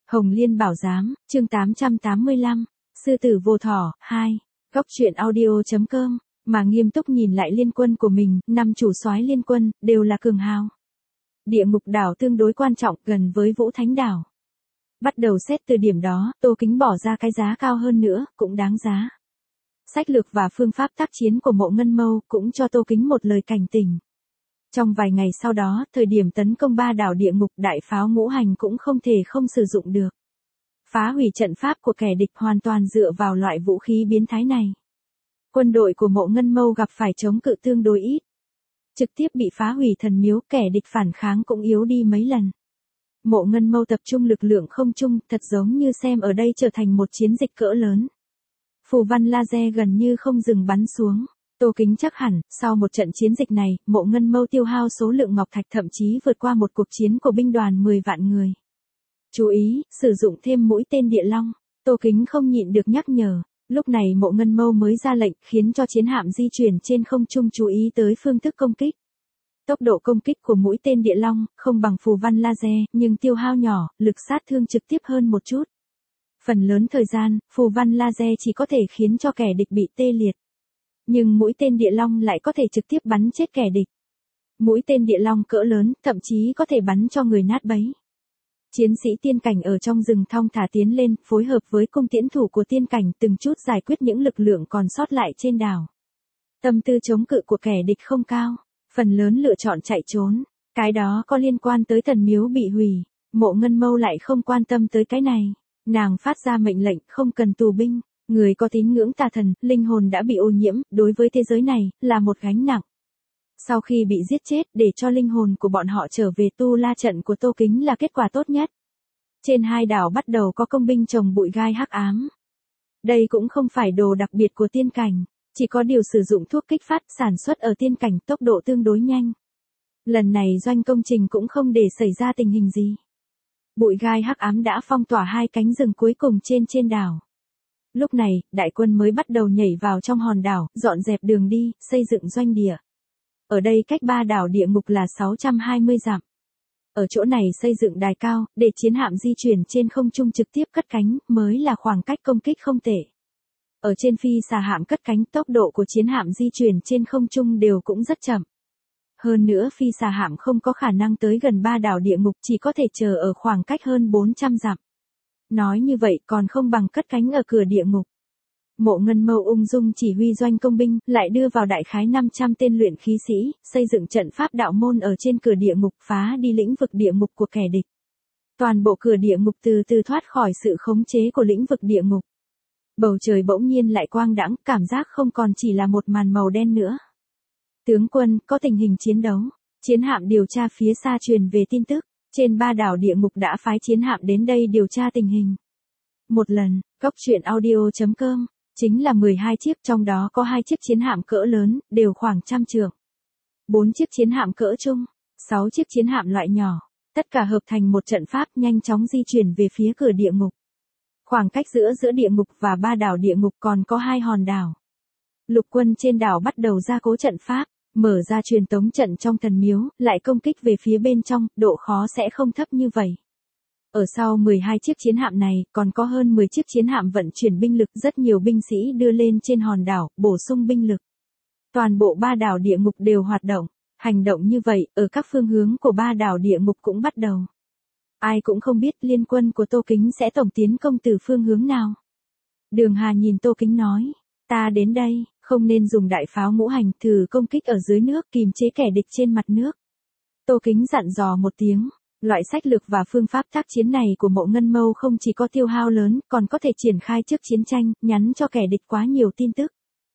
Hồng Liên Bảo Giám, chương 885, Sư tử vô thỏ, 2. Góc truyện audio.com, mà nghiêm túc nhìn lại liên quân của mình, 5 chủ soái liên quân, đều là cường hào. Địa ngục đảo tương đối quan trọng, gần với Vũ Thánh đảo. Bắt đầu xét từ điểm đó, Tô Kính bỏ ra cái giá cao hơn nữa, cũng đáng giá. Sách lược và phương pháp tác chiến của Mộ Ngân Mâu cũng cho Tô Kính một lời cảnh tỉnh. Trong vài ngày sau đó, thời điểm tấn công 3 đảo địa ngục, đại pháo ngũ hành cũng không thể không sử dụng được. Phá hủy trận pháp của kẻ địch hoàn toàn dựa vào loại vũ khí biến thái này. Quân đội của Mộ Ngân Mâu gặp phải chống cự tương đối ít. Trực tiếp bị phá hủy thần miếu, kẻ địch phản kháng cũng yếu đi mấy lần. Mộ Ngân Mâu tập trung lực lượng không trung, thật giống như xem ở đây trở thành một chiến dịch cỡ lớn. Phù văn laser gần như không dừng bắn xuống. Tô Kính chắc hẳn, sau một trận chiến dịch này, Mộ Ngân Mâu tiêu hao số lượng ngọc thạch thậm chí vượt qua một cuộc chiến của binh đoàn 10 vạn người. Chú ý, sử dụng thêm mũi tên địa long. Tô Kính không nhịn được nhắc nhở. Lúc này Mộ Ngân Mâu mới ra lệnh, khiến cho chiến hạm di chuyển trên không trung chú ý tới phương thức công kích. Tốc độ công kích của mũi tên địa long không bằng phù văn laser, nhưng tiêu hao nhỏ, lực sát thương trực tiếp hơn một chút. Phần lớn thời gian, phù văn laser chỉ có thể khiến cho kẻ địch bị tê liệt. Nhưng mũi tên địa long lại có thể trực tiếp bắn chết kẻ địch. Mũi tên địa long cỡ lớn, thậm chí có thể bắn cho người nát bấy. Chiến sĩ tiên cảnh ở trong rừng thong thả tiến lên, phối hợp với cung tiễn thủ của tiên cảnh từng chút giải quyết những lực lượng còn sót lại trên đảo. Tâm tư chống cự của kẻ địch không cao, phần lớn lựa chọn chạy trốn. Cái đó có liên quan tới thần miếu bị hủy. Mộ Ngân Mâu lại không quan tâm tới cái này. Nàng phát ra mệnh lệnh không cần tù binh. Người có tín ngưỡng tà thần, linh hồn đã bị ô nhiễm, đối với thế giới này, là một gánh nặng. Sau khi bị giết chết, để cho linh hồn của bọn họ trở về tu la trận của Tô Kính là kết quả tốt nhất. Trên 2 đảo bắt đầu có công binh trồng bụi gai hắc ám. Đây cũng không phải đồ đặc biệt của tiên cảnh, chỉ có điều sử dụng thuốc kích phát sản xuất ở tiên cảnh tốc độ tương đối nhanh. Lần này doanh công trình cũng không để xảy ra tình hình gì. Bụi gai hắc ám đã phong tỏa 2 cánh rừng cuối cùng trên đảo. Lúc này, đại quân mới bắt đầu nhảy vào trong hòn đảo, dọn dẹp đường đi, xây dựng doanh địa. Ở đây cách 3 đảo địa ngục là 620 dặm. Ở chỗ này xây dựng đài cao, để chiến hạm di chuyển trên không trung trực tiếp cất cánh, mới là khoảng cách công kích không tệ. Ở trên phi xà hạm cất cánh, tốc độ của chiến hạm di chuyển trên không trung đều cũng rất chậm. Hơn nữa phi xà hạm không có khả năng tới gần 3 đảo địa ngục, chỉ có thể chờ ở khoảng cách hơn 400 dặm. Nói như vậy còn không bằng cất cánh ở cửa địa ngục. Mộ Ngân Mâu ung dung chỉ huy doanh công binh, lại đưa vào đại khái 500 tên luyện khí sĩ, xây dựng trận pháp đạo môn ở trên cửa địa ngục, phá đi lĩnh vực địa ngục của kẻ địch. Toàn bộ cửa địa ngục từ từ thoát khỏi sự khống chế của lĩnh vực địa ngục. Bầu trời bỗng nhiên lại quang đãng, cảm giác không còn chỉ là một màn màu đen nữa. Tướng quân, có tình hình chiến đấu. Chiến hạm điều tra phía xa truyền về tin tức, trên 3 đảo địa ngục đã phái chiến hạm đến đây điều tra tình hình. Một lần, góc truyện audio.com, chính là 12 chiếc, trong đó có 2 chiếc chiến hạm cỡ lớn, đều khoảng 100 trượng. 4 chiếc chiến hạm cỡ trung, 6 chiếc chiến hạm loại nhỏ, tất cả hợp thành một trận pháp nhanh chóng di chuyển về phía cửa địa ngục. Khoảng cách giữa địa ngục và 3 đảo địa ngục còn có 2 hòn đảo. Lục quân trên đảo bắt đầu gia cố trận pháp, mở ra truyền tống trận trong thần miếu, lại công kích về phía bên trong, độ khó sẽ không thấp như vậy. Ở sau 12 chiếc chiến hạm này, còn có hơn 10 chiếc chiến hạm vận chuyển binh lực, rất nhiều binh sĩ đưa lên trên hòn đảo, bổ sung binh lực. Toàn bộ 3 đảo địa ngục đều hoạt động. Hành động như vậy, ở các phương hướng của 3 đảo địa ngục cũng bắt đầu. Ai cũng không biết liên quân của Tô Kính sẽ tổng tiến công từ phương hướng nào. Đường Hà nhìn Tô Kính nói, ta đến đây, không nên dùng đại pháo ngũ hành, thử công kích ở dưới nước, kìm chế kẻ địch trên mặt nước. Tô Kính dặn dò một tiếng. Loại sách lược và phương pháp tác chiến này của Mộ Ngân Mâu không chỉ có tiêu hao lớn, còn có thể triển khai trước chiến tranh, nhắn cho kẻ địch quá nhiều tin tức.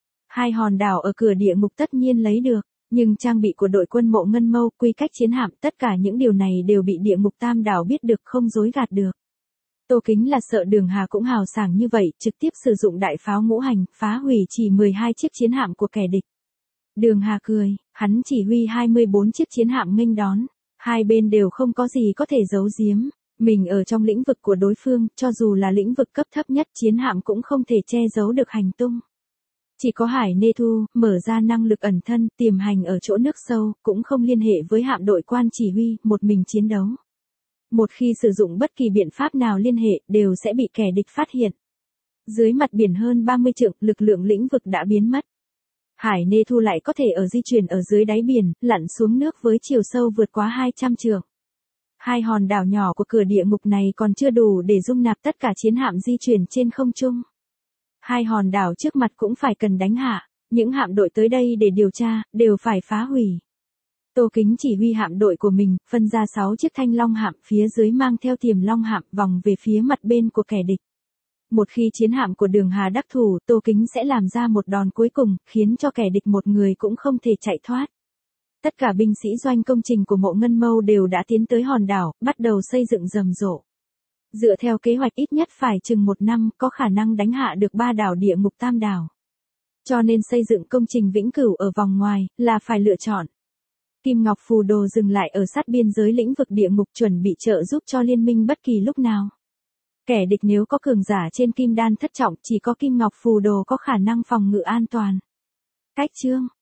2 hòn đảo ở cửa địa ngục tất nhiên lấy được, nhưng trang bị của đội quân Mộ Ngân Mâu, quy cách chiến hạm, tất cả những điều này đều bị địa ngục tam đảo biết được, không dối gạt được. Tô Kính là sợ Đường Hà cũng hào sảng như vậy, trực tiếp sử dụng đại pháo ngũ hành, phá hủy chỉ 12 chiếc chiến hạm của kẻ địch. Đường Hà cười, hắn chỉ huy 24 chiếc chiến hạm nghênh đón. Hai bên đều không có gì có thể giấu giếm. Mình ở trong lĩnh vực của đối phương, cho dù là lĩnh vực cấp thấp nhất, chiến hạm cũng không thể che giấu được hành tung. Chỉ có Hải Nê Thu, mở ra năng lực ẩn thân, tiềm hành ở chỗ nước sâu, cũng không liên hệ với hạm đội quan chỉ huy, một mình chiến đấu. Một khi sử dụng bất kỳ biện pháp nào liên hệ đều sẽ bị kẻ địch phát hiện. Dưới mặt biển hơn 30 trượng, lực lượng lĩnh vực đã biến mất. Hải Nê Thu lại có thể di chuyển ở dưới đáy biển, lặn xuống nước với chiều sâu vượt quá 200 trượng. Hai hòn đảo nhỏ của cửa địa ngục này còn chưa đủ để dung nạp tất cả chiến hạm di chuyển trên không trung. Hai hòn đảo trước mặt cũng phải cần đánh hạ, những hạm đội tới đây để điều tra, đều phải phá hủy. Tô Kính chỉ huy hạm đội của mình, phân ra 6 chiếc thanh long hạm, phía dưới mang theo Tiềm Long hạm vòng về phía mặt bên của kẻ địch. Một khi chiến hạm của Đường Hà đắc thủ, Tô Kính sẽ làm ra một đòn cuối cùng, khiến cho kẻ địch một người cũng không thể chạy thoát. Tất cả binh sĩ doanh công trình của Mộ Ngân Mâu đều đã tiến tới hòn đảo, bắt đầu xây dựng rầm rộ. Dựa theo kế hoạch ít nhất phải chừng 1 năm, có khả năng đánh hạ được 3 đảo địa ngục Tam đảo. Cho nên xây dựng công trình vĩnh cửu ở vòng ngoài, là phải lựa chọn. Kim Ngọc Phù Đồ dừng lại ở sát biên giới lĩnh vực địa ngục, chuẩn bị trợ giúp cho liên minh bất kỳ lúc nào. Kẻ địch nếu có cường giả trên kim đan thất trọng, chỉ có Kim Ngọc Phù Đồ có khả năng phòng ngự an toàn. Cách chương